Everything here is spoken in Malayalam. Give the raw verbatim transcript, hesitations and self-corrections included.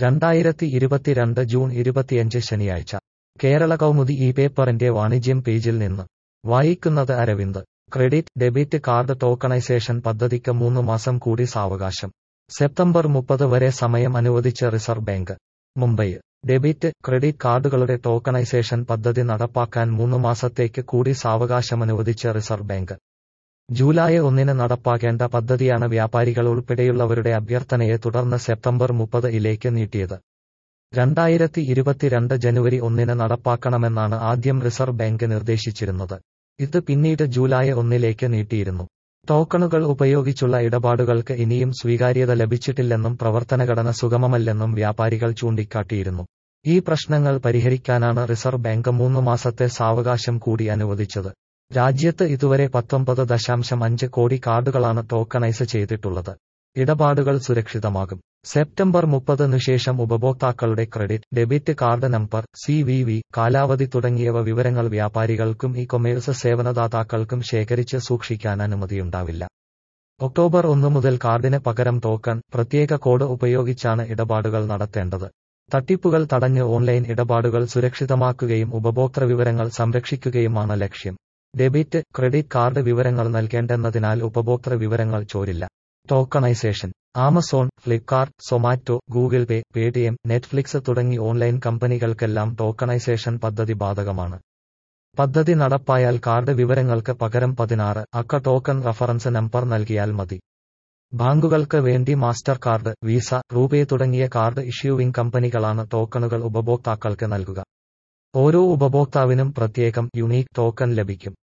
രണ്ടായിരത്തി ഇരുപത്തിരണ്ട് ജൂൺ ഇരുപത്തിയഞ്ച് ശനിയാഴ്ച കേരള കൗമുദി ഈ പേപ്പറിന്റെ വാണിജ്യം പേജിൽ നിന്ന് വായിക്കുന്നത് Aravind. Credit debit card tokenisation പദ്ധതിക്ക് മൂന്ന് മാസം കൂടി സാവകാശം. സെപ്റ്റംബർ മുപ്പത് വരെ സമയം അനുവദിച്ച് reserve bank. Mumbai. Debit, credit കാർഡുകളുടെ ടോക്കണൈസേഷൻ പദ്ധതി നടപ്പാക്കാൻ മൂന്ന് മാസത്തേക്ക് കൂടി സാവകാശമനുവദിച്ച് റിസർവ് ബാങ്ക്. ജൂലൈ ഒന്നിന് നടപ്പാക്കേണ്ട പദ്ധതിയാണ് വ്യാപാരികൾ ഉൾപ്പെടെയുള്ളവരുടെ അഭ്യർത്ഥനയെ തുടർന്ന് സെപ്റ്റംബർ മുപ്പത് ഇലേക്ക് നീട്ടിയത്. രണ്ടായിരത്തി ഇരുപത്തിരണ്ട് ജനുവരി ഒന്നിന് നടപ്പാക്കണമെന്നാണ് ആദ്യം റിസർവ് ബാങ്ക് നിർദ്ദേശിച്ചിരുന്നത്. ഇത് പിന്നീട് ജൂലൈ ഒന്നിലേക്ക് നീട്ടിയിരുന്നു. ടോക്കണുകൾ ഉപയോഗിച്ചുള്ള ഇടപാടുകൾക്ക് ഇനിയും സ്വീകാര്യത ലഭിച്ചിട്ടില്ലെന്നും പ്രവർത്തനഘടന സുഗമമല്ലെന്നും വ്യാപാരികൾ ചൂണ്ടിക്കാട്ടിയിരുന്നു. ഈ പ്രശ്നങ്ങൾ പരിഹരിക്കാനാണ് റിസർവ് ബാങ്ക് മൂന്ന് മാസത്തെ സാവകാശം കൂടി അനുവദിച്ചത്. രാജ്യത്ത് ഇതുവരെ പത്തൊമ്പത് ദശാംശം അഞ്ച് കോടി കാർഡുകളാണ് ടോക്കണൈസ് ചെയ്തിട്ടുള്ളത്. ഇടപാടുകൾ സുരക്ഷിതമാകും. സെപ്റ്റംബർ മുപ്പതിനു ശേഷം ഉപഭോക്താക്കളുടെ credit, debit card number, C V V, കാലാവധി തുടങ്ങിയവ വിവരങ്ങൾ വ്യാപാരികൾക്കും ഇ കൊമേഴ്സ് സേവനദാതാക്കൾക്കും ശേഖരിച്ച് സൂക്ഷിക്കാൻ അനുമതിയുണ്ടാവില്ല. ഒക്ടോബർ ഒന്ന് മുതൽ കാർഡിന് പകരം ടോക്കൺ, പ്രത്യേക കോഡ് ഉപയോഗിച്ചാണ് ഇടപാടുകൾ നടത്തേണ്ടത്. തട്ടിപ്പുകൾ തടഞ്ഞ് ഓൺലൈൻ ഇടപാടുകൾ സുരക്ഷിതമാക്കുകയും ഉപഭോക്തൃ വിവരങ്ങൾ സംരക്ഷിക്കുകയുമാണ് ലക്ഷ്യം. ഡെബിറ്റ്, ക്രെഡിറ്റ് കാർഡ് വിവരങ്ങൾ നൽകേണ്ടെന്നതിനാൽ ഉപഭോക്തൃ വിവരങ്ങൾ ചോരില്ല. Tokenisation. Amazon, Flipkart, Zomato, Google Pay, Paytm, Netflix തുടങ്ങി ഓൺലൈൻ കമ്പനികൾക്കെല്ലാം ടോക്കണൈസേഷൻ പദ്ധതി ബാധകമാണ്. പദ്ധതി നടപ്പായാൽ കാർഡ് വിവരങ്ങൾക്ക് പകരം പതിനാറ് അക്ക ടോക്കൺ റഫറൻസ് നമ്പർ നൽകിയാൽ മതി. ബാങ്കുകൾക്ക് വേണ്ടി മാസ്റ്റർ കാർഡ്, വീസ, റൂപേ തുടങ്ങിയ കാർഡ് ഇഷ്യൂവിംഗ് കമ്പനികളാണ് ടോക്കണുകൾ ഉപഭോക്താക്കൾക്ക് നൽകുക. ഓരോ ഉപഭോക്താവിനും പ്രത്യേകം യുണീക്ക് ടോക്കൺ ലഭിക്കും.